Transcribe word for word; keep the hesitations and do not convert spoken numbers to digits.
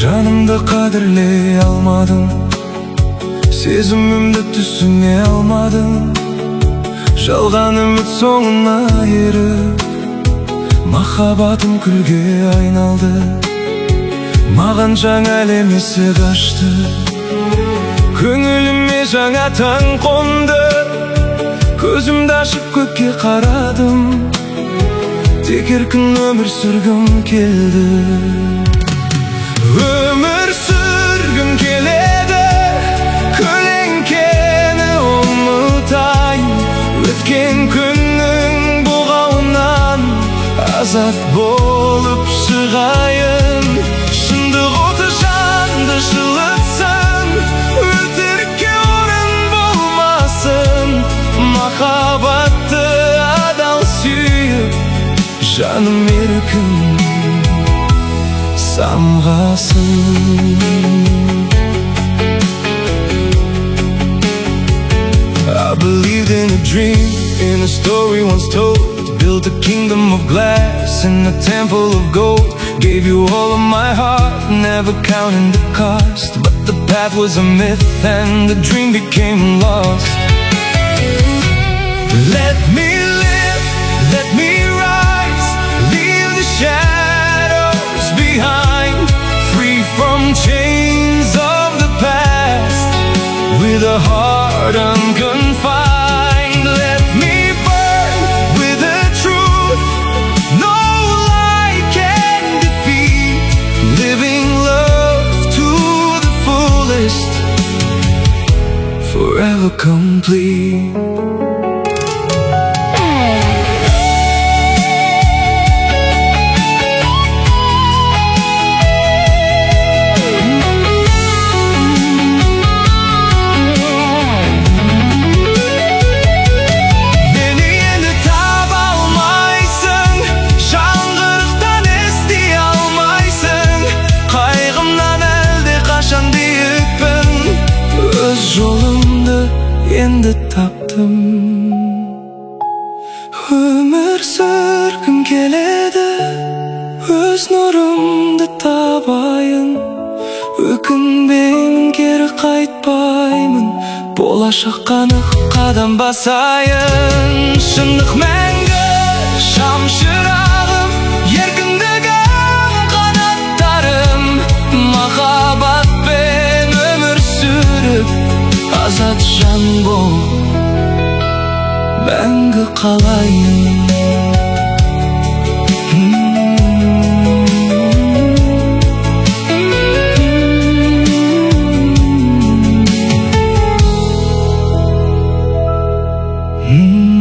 Жанымды қадірлей алмадың, сезімімді түсіне алмадың. Жалған үміт соңына еріп, махаббатым күлге айналды. Маған жаңа әлем есік ашты, көңіліме жаңа таң қонды. Көзімді ашып көкке қарадым, тек еркін өмір сүргім келді. Өмір сүргім келеді, көлеңкені ұмытайын. Өткен күннің бұғауынан азат болып шығайын. Шындық оты жанды жылытсын, өтірікке орын болмасын. Махаббатты адал сүйіп, жаным еркін самғасын. I believed in a dream, in a story once told. Built a kingdom of glass in a temple of gold. Gave you all of my heart, never counting the cost. But the path was a myth and the dream became lost. Let me live, let me rise, leave the shadows behind. Free from chains of the past, with a heart unconfined. Let me burn with the truth no lie can defeat. Living love to the fullest, forever complete. Жолымды енді таптым. Өмір сүргім келеді, өз нұрымды табайын. Өкінбеймін, кері қайтпаймын, болашаққа нық қадам басайын. Шындық мәңгі шамшырағым, еркіндігім қанаттарым. Махаббатпен өмір сүріп, азат жан болып мәңгі қалайын. Hmm.